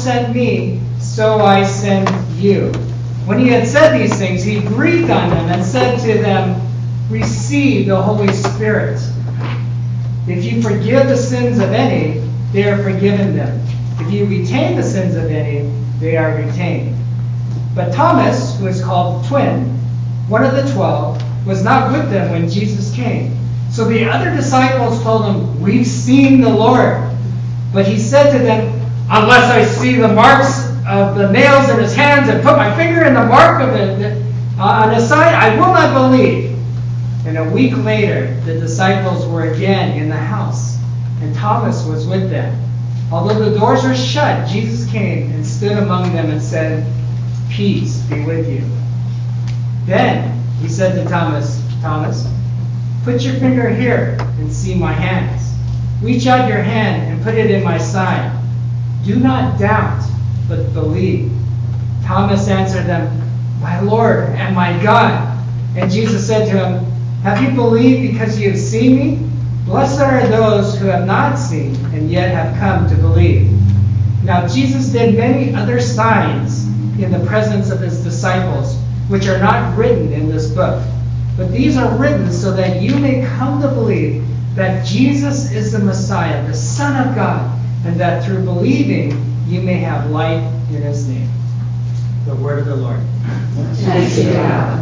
sent me, so I send you." When he had said these things, he breathed on them and said to them, "Receive the Holy Spirit. If you forgive the sins of any, they are forgiven them. If you retain the sins of any, they are retained." But Thomas, who is called the Twin, one of the 12, was not with them when Jesus came. So the other disciples told him, "We've seen the Lord." But he said to them, "Unless I see the marks of the nails in his hands and put my finger in the mark of on his side, I will not believe." And a week later, the disciples were again in the house, and Thomas was with them. Although the doors were shut, Jesus came and stood among them and said, "Peace be with you." Then he said to Thomas, "Thomas, put your finger here and see my hands. Reach out your hand and put it in my side. Do not doubt, but believe." Thomas answered them, "My Lord and my God." And Jesus said to him, "Have you believed because you have seen me? Blessed are those who have not seen and yet have come to believe." Now Jesus did many other signs in the presence of his disciples, which are not written in this book. But these are written so that you may come to believe that Jesus is the Messiah, the Son of God, and that through believing you may have life in his name. The word of the Lord. Thanks be to God.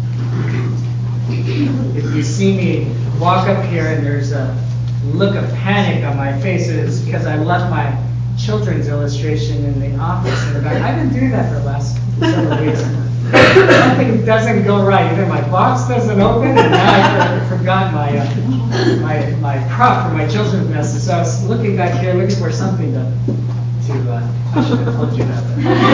If you see me walk up here and there's a look of panic on my face, it is because I left my children's illustration in the office in the back. I've been doing that for the last several weeks. Something doesn't go right. Either my box doesn't open, and now I forgot my prop for my children's message. So I was looking back here, looking for something to I should have told you that.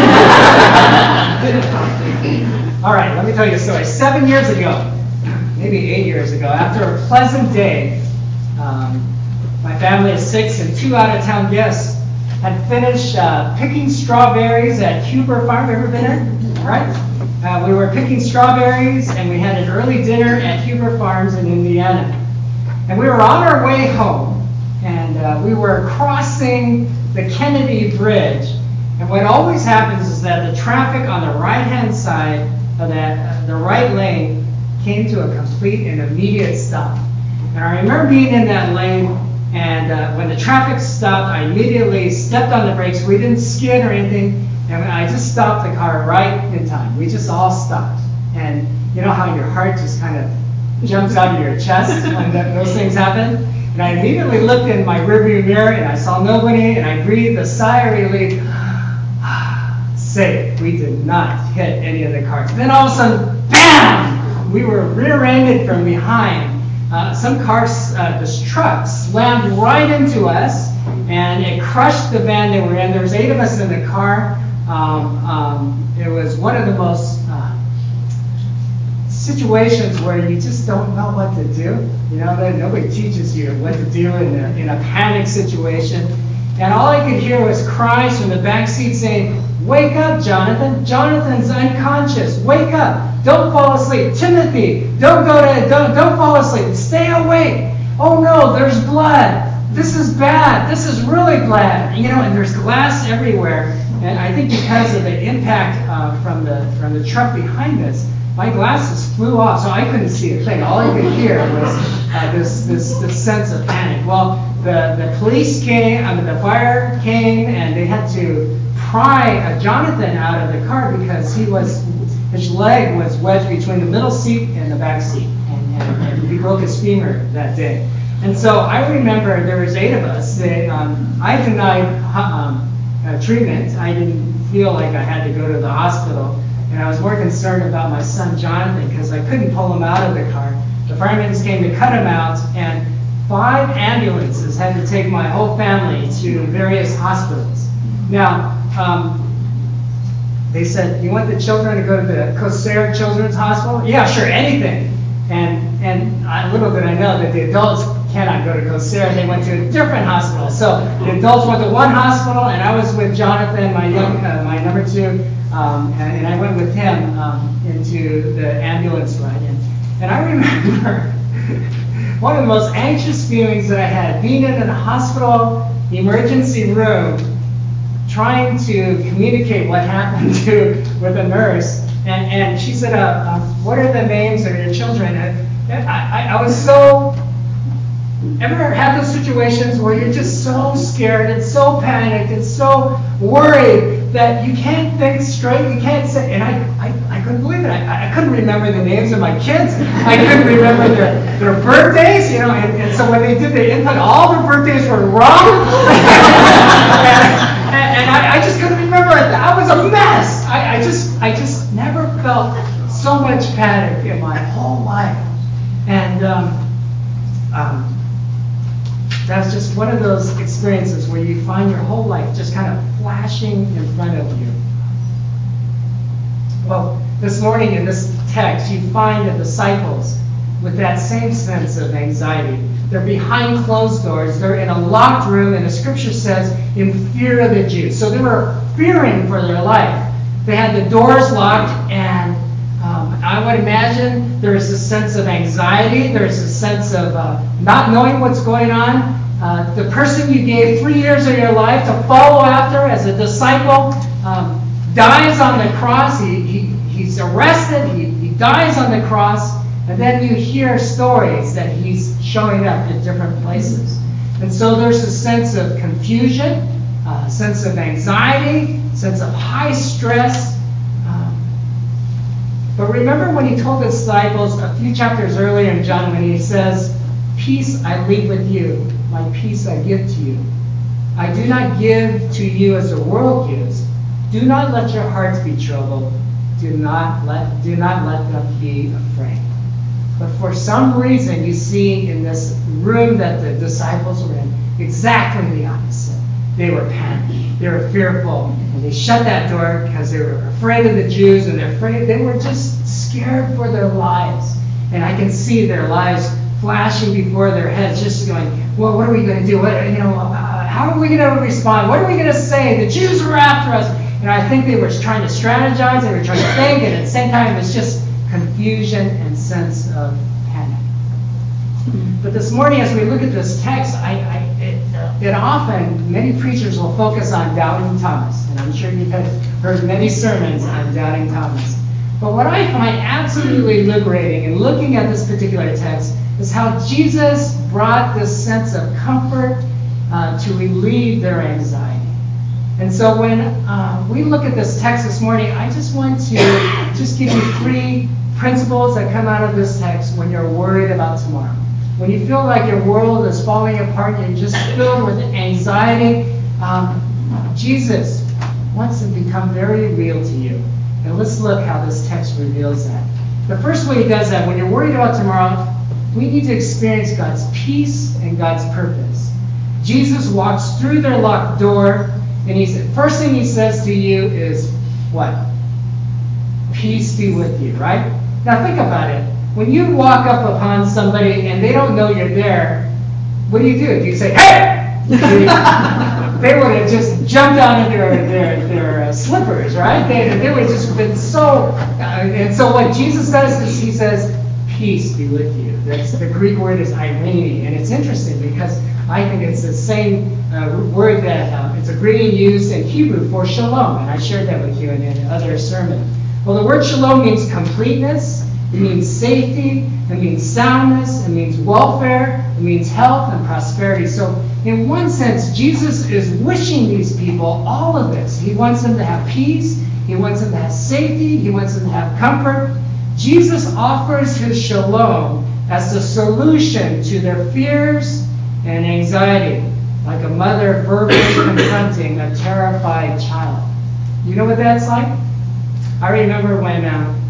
All right, let me tell you a story. 7 years ago, maybe 8 years ago, after a pleasant day, my family of 6 and 2 out-of-town guests had finished picking strawberries at Huber Farm. Ever been there? Right? We were picking strawberries, and we had an early dinner at Huber Farms in Indiana. And we were on our way home, and we were crossing the Kennedy Bridge. And what always happens is that the traffic on the right-hand side of the right lane came to a complete and immediate stop. And I remember being in that lane, and when the traffic stopped, I immediately stepped on the brakes. We didn't skid or anything, and I just stopped the car right in time. We just all stopped. And you know how your heart just kind of jumps out of your chest when those things happen? And I immediately looked in my rearview mirror, and I saw nobody, and I breathed a sigh of relief. Safe. We did not hit any of the cars. Then all of a sudden, bam! We were rear-ended from behind. Some cars, this truck slammed right into us, and it crushed the van that we're in. There was 8 of us in the car. It was one of the most situations where you just don't know what to do. You know, that nobody teaches you what to do in a panic situation. And all I could hear was cries from the back seat saying, "Wake up, Jonathan! Jonathan's unconscious. Wake up! Don't fall asleep. Timothy, don't fall asleep. Stay awake. Oh no, there's blood. This is bad. This is really bad." You know, and there's glass everywhere. And I think because of the impact from the truck behind us, my glasses flew off, so I couldn't see a thing. All I could hear was this sense of panic. Well, the police came, the fire came, and they had to pry Jonathan out of the car because his leg was wedged between the middle seat and the back seat, and he broke his femur that day. And so I remember there was 8 of us. I denied treatment. I didn't feel like I had to go to the hospital. And I was more concerned about my son Jonathan because I couldn't pull him out of the car. The firemen came to cut him out, and 5 ambulances had to take my whole family to various hospitals. Now, they said, "You want the children to go to the Kosser Children's Hospital?" "Yeah, sure, anything." And little did I know that the adults cannot go to Kosser. They went to a different hospital. So the adults went to one hospital, and I was with Jonathan, my number 2. And I went with him into the ambulance ride. And I remember one of the most anxious feelings that I had, being in a hospital emergency room, trying to communicate what happened with a nurse, and she said, "What are the names of your children?" And I was so. Ever had those situations where you're just so scared and so panicked and so worried that you can't think straight, you can't say, and I couldn't believe it. I couldn't remember the names of my kids. I couldn't remember their birthdays, and so when they did the input, all their birthdays were wrong. and I just couldn't remember it. I was a mess. I just never felt so much panic in my whole life. And that's just one of those experiences where you find your whole life just kind of flashing in front of you. Well, this morning in this text, you find the disciples with that same sense of anxiety. They're behind closed doors. They're in a locked room, and the scripture says, in fear of the Jews. So they were fearing for their life. They had the doors locked, and I would imagine there's a sense of anxiety. There's a sense of not knowing what's going on. The person you gave 3 years of your life to follow after as a disciple dies on the cross. He's arrested. He dies on the cross. And then you hear stories that he's showing up in different places. And so there's a sense of confusion, a sense of anxiety, a sense of high stress. But remember when he told the disciples a few chapters earlier in John when he says, "Peace I leave with you, my peace I give to you. I do not give to you as the world gives. Do not let your hearts be troubled. Do not let them be afraid." But for some reason, you see in this room that the disciples were in, exactly the opposite. They were panicked. They were fearful. And they shut that door because they were afraid of the Jews, and they were just scared for their lives. And I can see their lives flashing before their heads, just going, well, what are we going to do? How are we going to respond? What are we going to say? The Jews are after us. And I think they were trying to strategize. They were trying to think. And at the same time, it was just confusion and sense of panic. But this morning, as we look at this text, it often, many preachers will focus on doubting Thomas. And I'm sure you've heard many sermons on doubting Thomas. But what I find absolutely liberating in looking at this particular text is how Jesus brought this sense of comfort to relieve their anxiety. And so when we look at this text this morning, I just want to just give you 3 principles that come out of this text when you're worried about tomorrow. When you feel like your world is falling apart and you're just filled with anxiety, Jesus wants to become very real to you. And let's look how this text reveals that. The first way he does that, when you're worried about tomorrow, we need to experience God's peace and God's purpose. Jesus walks through their locked door, and first thing he says to you is, what? Peace be with you, right? Now think about it. When you walk up upon somebody and they don't know you're there, what do? Do you say, hey? They would have just jumped out of their slippers, right? They would have just been so... and so what Jesus does is he says, peace be with you. The Greek word is irene, and it's interesting because I think it's the same word that it's a greeting used in Hebrew for shalom, and I shared that with you in another sermon. Well, the word shalom means completeness, it means safety, it means soundness, it means welfare, it means health and prosperity. So in one sense, Jesus is wishing these people all of this. He wants them to have peace, he wants them to have safety, he wants them to have comfort. Jesus offers his shalom as the solution to their fears and anxiety, like a mother verbally confronting a terrified child. You know what that's like? I remember when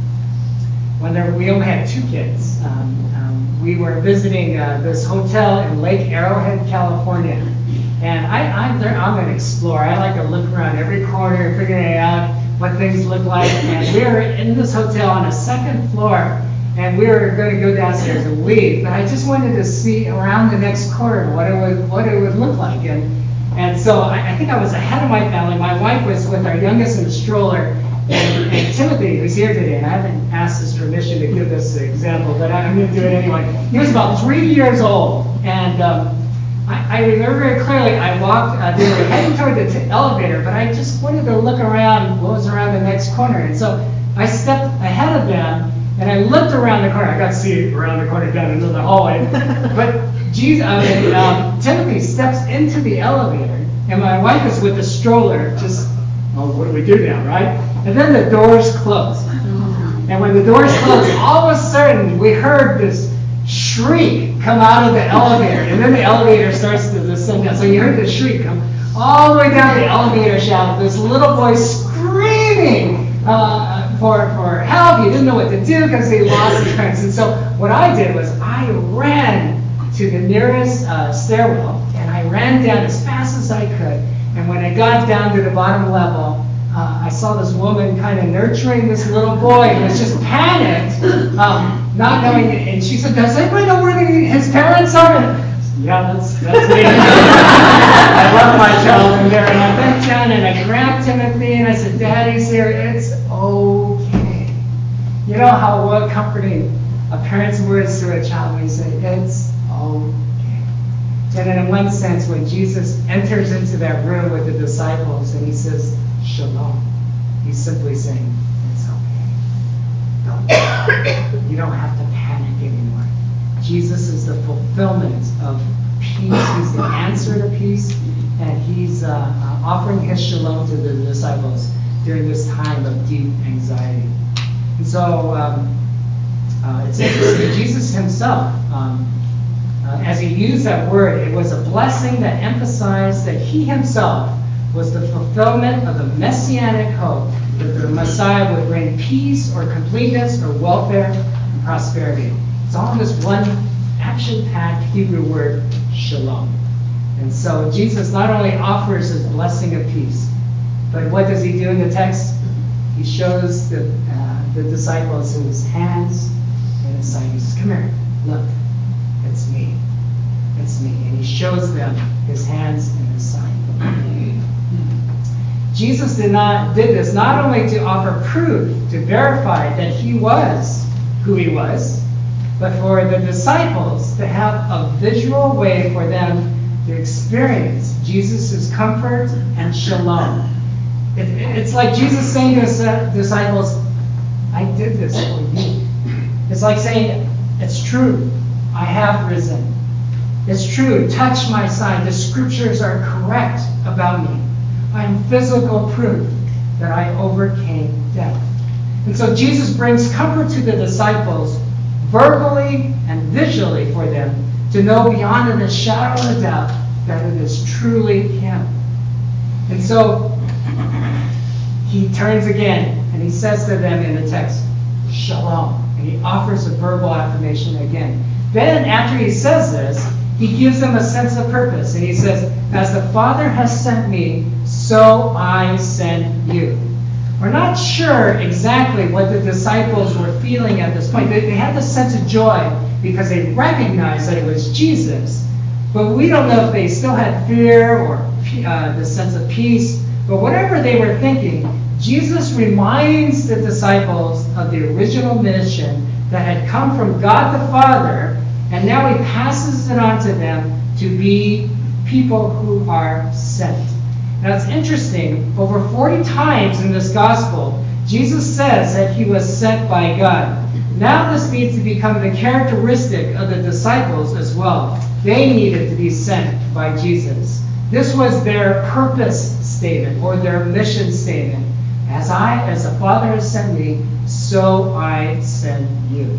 we only had 2 kids. We were visiting this hotel in Lake Arrowhead, California. And I'm an explorer. I like to look around every corner, figuring out what things look like. And we were in this hotel on a 2nd floor, and we were going to go downstairs and leave. But I just wanted to see around the next corner what it would look like. And so I think I was ahead of my family. My wife was with our youngest in the stroller. And Timothy, who's here today, and I haven't asked his permission to give this example, but I'm going to do it anyway. He was about 3 years old, and I remember very clearly, I walked, they were heading toward the elevator, but I just wanted to look around what was around the next corner. And so I stepped ahead of them, and I looked around the corner. I got to see around the corner down into the hallway. But Timothy steps into the elevator, and my wife is with the stroller, just, what do we do now, right? And then the doors close. And when the doors closed, all of a sudden, we heard this shriek come out of the elevator. And then the elevator starts to descend down. So you heard the shriek come all the way down the elevator shaft. This little boy screaming for help. He didn't know what to do because he lost his parents. And so what I did was I ran to the nearest stairwell, and I ran down as fast as I could. And when I got down to the bottom level, I saw this woman kind of nurturing this little boy who was just panicked, not knowing. And she said, "Does anybody know where his parents are?" And, yeah, that's me. I love my child in there. And I bent down and I grabbed Timothy and I said, "Daddy's here. It's okay." You know what comforting a parent's words to a child when you say, "It's okay." And in one sense, when Jesus enters into that room with the disciples and he says, "Shalom," he's simply saying, "It's okay. You don't have to panic anymore." Jesus is the fulfillment of peace. He's the answer to peace, and he's offering his shalom to the disciples during this time of deep anxiety. And so it's interesting. Jesus himself, as he used that word, it was a blessing that emphasized that he himself was the fulfillment of the messianic hope that the Messiah would bring peace or completeness or welfare and prosperity. It's all in this one action-packed Hebrew word, shalom. And so Jesus not only offers his blessing of peace, but what does he do in the text? He shows the disciples his hands and his side. He says, "Come here, look, it's me. It's me." And he shows them his hands and his side. Jesus did this not only to offer proof, to verify that he was who he was, but for the disciples to have a visual way for them to experience Jesus' comfort and shalom. It's like Jesus saying to his disciples, "I did this for you." It's like saying, "It's true, I have risen. It's true, touch my side. The scriptures are correct about me. I'm physical proof that I overcame death." And so Jesus brings comfort to the disciples verbally and visually for them to know beyond a shadow of a doubt that it is truly him. And so he turns again and he says to them in the text, "Shalom." And he offers a verbal affirmation again. Then after he says this, he gives them a sense of purpose. And he says, "As the Father has sent me, so I send you." We're not sure exactly what the disciples were feeling at this point. They had this sense of joy because they recognized that it was Jesus. But we don't know if they still had fear or the sense of peace. But whatever they were thinking, Jesus reminds the disciples of the original mission that had come from God the Father, and now he passes it on to them to be people who are sent. Now it's interesting, over 40 times in this gospel, Jesus says that he was sent by God. Now this needs to become the characteristic of the disciples as well. They needed to be sent by Jesus. This was their purpose statement or their mission statement. As the Father has sent me, so I send you.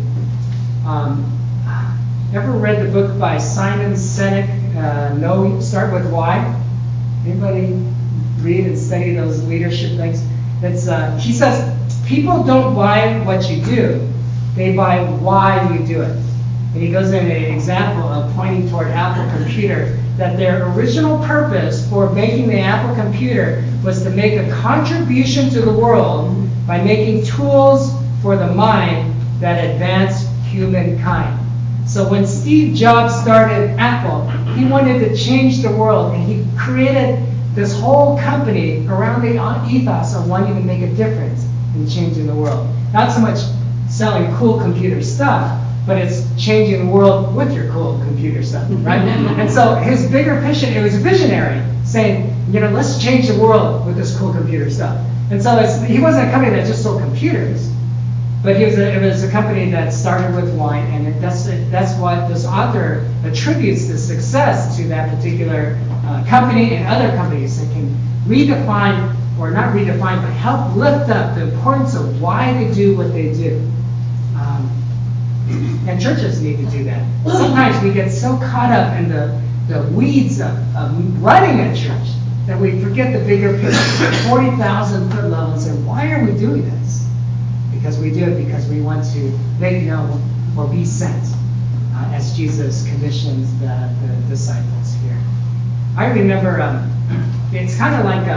Ever read the book by Simon Sinek, Start With Why? Anybody read and study those leadership things? He says, people don't buy what you do, they buy why you do it. And he goes into an example of pointing toward Apple Computer, that their original purpose for making the Apple Computer was to make a contribution to the world by making tools for the mind that advance humankind. So when Steve Jobs started Apple, he wanted to change the world, and he created this whole company around the ethos of wanting to make a difference in changing the world. Not so much selling cool computer stuff, but it's changing the world with your cool computer stuff, right? And so his bigger picture, it was visionary, saying, let's change the world with this cool computer stuff. And so he wasn't a company that just sold computers, but it was a company that started with wine, and that's what this author attributes the success to that particular company and other companies that can redefine, or not redefine, but help lift up the importance of why they do what they do. And churches need to do that. Sometimes we get so caught up in the weeds of running a church that we forget the bigger picture, the 40,000-foot level, and say, why are we doing this? Because we do it because we want to make known or be sent, as Jesus commissions the disciples here. I remember, it's kind of like,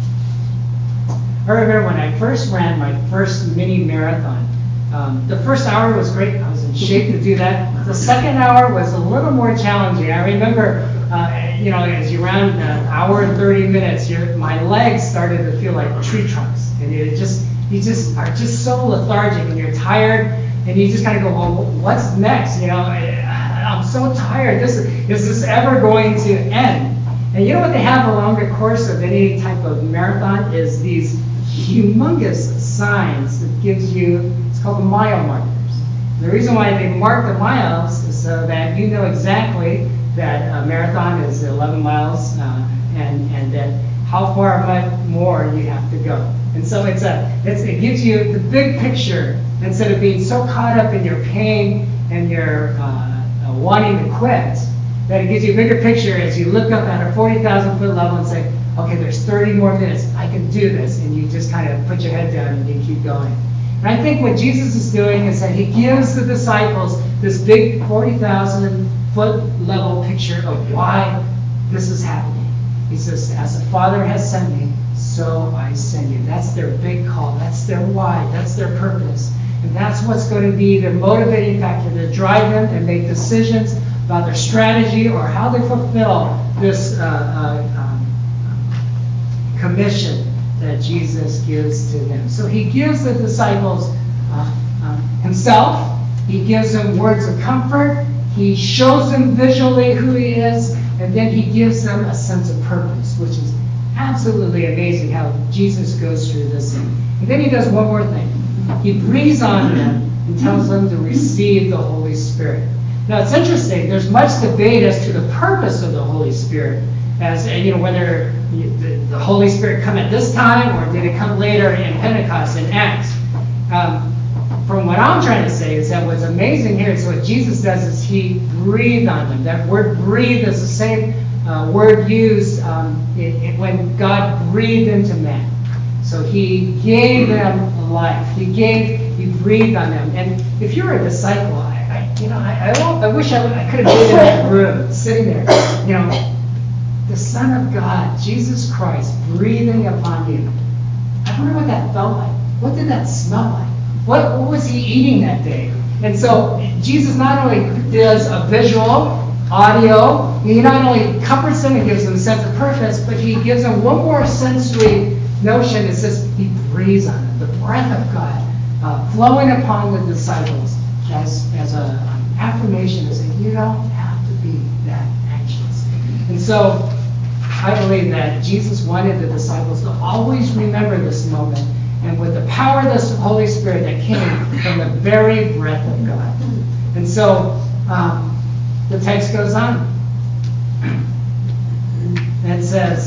I remember when I first ran my first mini marathon. The first hour was great. I was in shape to do that. The second hour was a little more challenging. I remember, as you ran an hour and 30 minutes, my legs started to feel like tree trunks, and you just are just so lethargic, and you're tired, and you just kind of go, well, what's next? I'm so tired. Is this ever going to end? And you know what they have along the course of any type of marathon is these humongous signs that gives you, it's called the mile markers. The reason why they mark the miles is so that you know exactly that a marathon is 11 miles and that how far much more you have to go. And so it gives you the big picture instead of being so caught up in your pain and your wanting to quit, that it gives you a bigger picture as you look up at a 40,000-foot level and say, okay, there's 30 more minutes. I can do this. And you just kind of put your head down and you keep going. And I think what Jesus is doing is that he gives the disciples this big 40,000-foot level picture of why this is happening. He says, as the Father has sent me, so I send you. That's their big call. That's their why. That's their purpose. And that's what's going to be their motivating factor to drive them and make decisions about their strategy or how they fulfill this commission that Jesus gives to them. So he gives the disciples himself. He gives them words of comfort. He shows them visually who he is. And then he gives them a sense of purpose, which is absolutely amazing how Jesus goes through this. And then he does one more thing. He breathes on them and tells them to receive the Holy Spirit. Now it's interesting. There's much debate as to the purpose of the Holy Spirit, as whether the Holy Spirit come at this time or did it come later in Pentecost in Acts. From what I'm trying to say is that what's amazing here is what Jesus does is he breathed on them. That word "breathe" is the same word used when God breathed into man. So he gave them life. He breathed on them. And if you're a disciple, I wish I could have been in that room, sitting there. The Son of God, Jesus Christ, breathing upon you. I wonder what that felt like. What did that smell like? What was he eating that day? And so Jesus not only does a visual, audio, he not only comforts them and gives them a sense of purpose, but he gives them one more sensory notion. It says he breathes on them, the breath of God flowing upon the disciples as an affirmation to say, you don't have to be that anxious. And so I believe that Jesus wanted the disciples to always remember this moment, and with the power of the Holy Spirit that came from the very breath of God. And so the text goes on. And it says,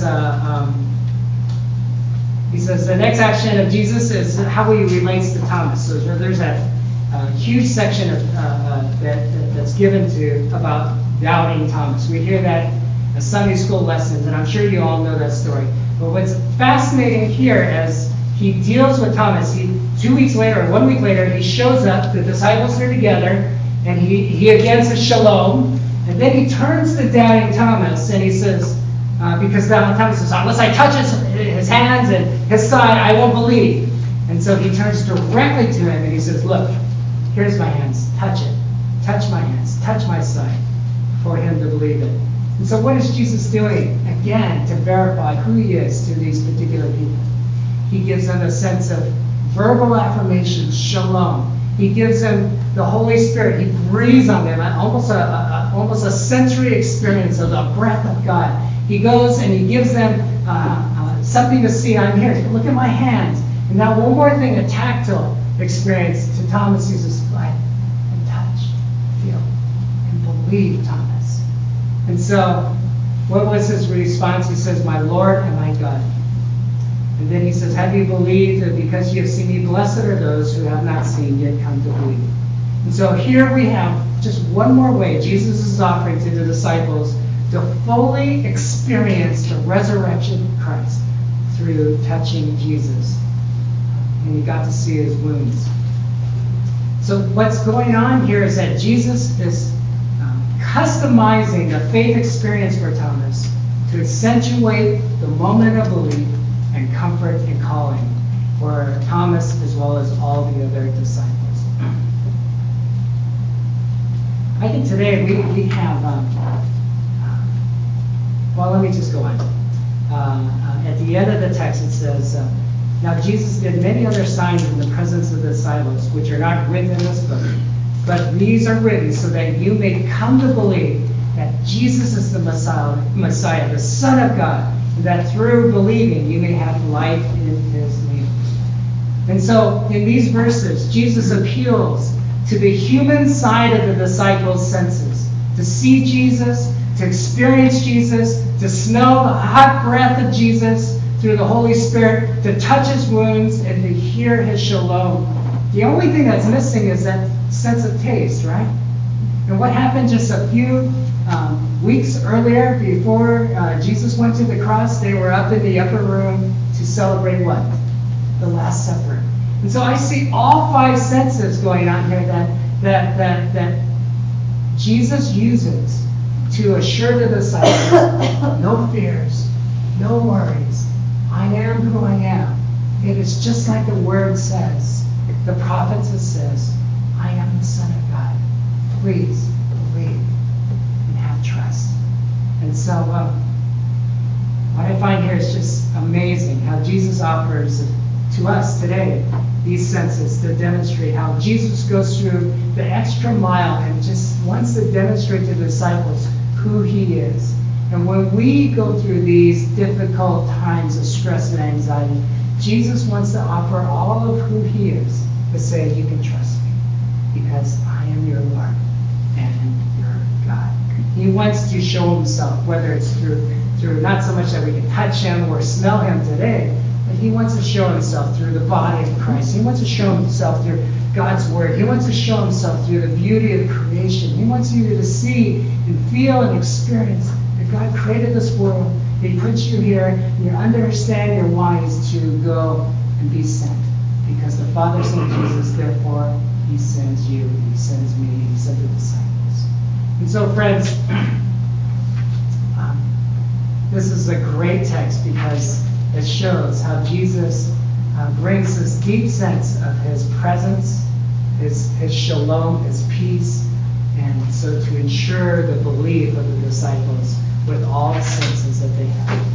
he says, the next action of Jesus is how he relates to Thomas. So there's that huge section that's given about doubting Thomas. We hear that in Sunday school lessons, and I'm sure you all know that story. But what's fascinating here as he deals with Thomas, 2 weeks later or 1 week later, he shows up, the disciples are together, and he again says shalom, and then he turns to doubting Thomas and he says, because Thomas says, unless I touch his hands and his side, I won't believe. And so he turns directly to him and he says, look, here's my hands, touch it. Touch my hands, touch my side, for him to believe it. And so what is Jesus doing? Again, to verify who he is to these particular people. He gives them a sense of verbal affirmation, shalom. He gives them the Holy Spirit. He breathes on them, almost a sensory experience of the breath of God. He goes and he gives them something to see. I'm here. Look at my hands. And now one more thing, a tactile experience to Thomas. He says, go ahead and touch, feel, and believe, Thomas. And so, what was his response? He says, my Lord and my God. And then he says, have you believed? And because you have seen me, blessed are those who have not seen yet come to believe. And so here we have just one more way Jesus is offering to the disciples to fully experience the resurrection of Christ through touching Jesus. And he got to see his wounds. So what's going on here is that Jesus is customizing the faith experience for Thomas to accentuate the moment of belief and comfort and calling for Thomas as well as all the other disciples. I think today we have, well, let me just go on. At the end of the text it says, now Jesus did many other signs in the presence of the disciples, which are not written in this book, but these are written so that you may come to believe that Jesus is the Messiah, the Son of God, and that through believing you may have life in his name. And so in these verses, Jesus appeals to the human side of the disciples' senses, to see Jesus, to experience Jesus, to smell the hot breath of Jesus through the Holy Spirit, to touch his wounds, and to hear his shalom. The only thing that's missing is that sense of taste, right? And what happened just a few weeks earlier, before Jesus went to the cross, they were up in the upper room to celebrate what? The Last Supper. And so I see all five senses going on here that Jesus uses to assure the disciples, no fears, no worries. I am who I am. It is just like the Word says. The prophets it says, I am the Son of God. Please believe and have trust. And so what I find here is just amazing how Jesus offers to us today these senses to demonstrate how Jesus goes through the extra mile and just wants to demonstrate to the disciples who he is. And when we go through these difficult times of stress and anxiety, Jesus wants to offer all of who he is, to say, you can trust me because I am your Lord and your God. He wants to show himself, whether it's through not so much that we can touch him or smell him today, but he wants to show himself through the body of Christ. He wants to show himself through God's word. He wants to show himself through the beauty of creation. He wants you to see and feel and experience that God created this world. He puts you here, and you understand your why is to go and be sent. Because the Father sent Jesus, therefore he sends you, he sends me, he sent the disciples. And so, friends, this is a great text because it shows how Jesus brings this deep sense of his presence, his shalom, his peace, and so to ensure the belief of the disciples with all the senses that they have.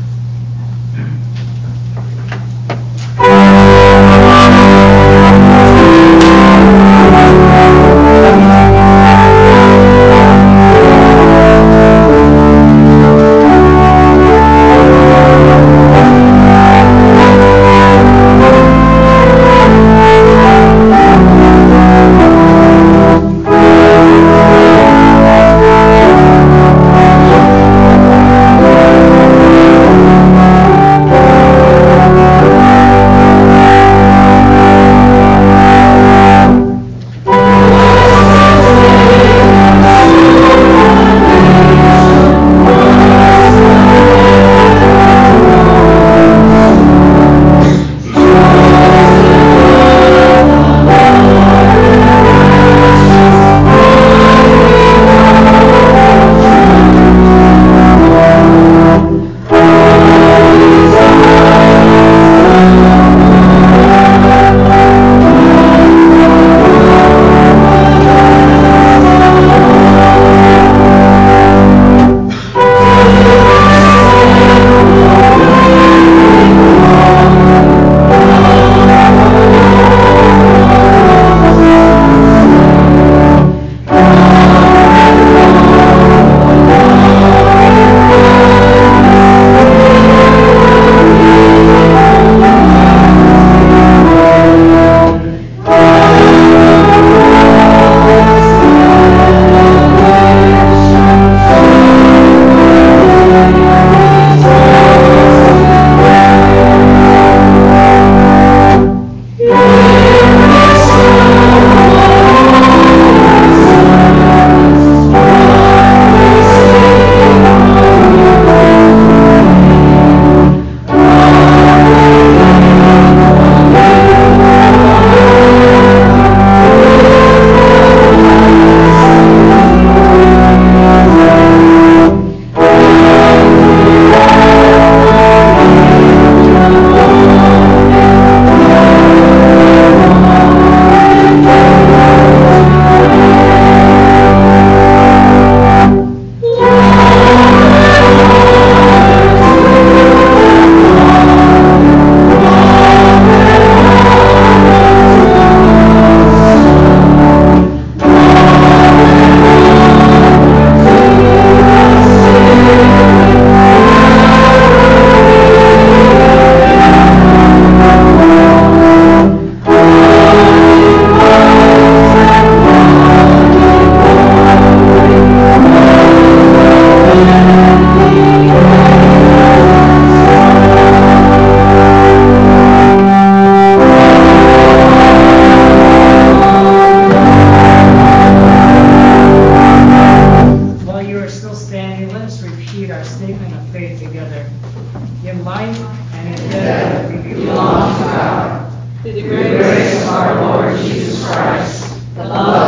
let us repeat our statement of faith together. In life and in death we belong to God. Through the grace of our Lord Jesus Christ, the love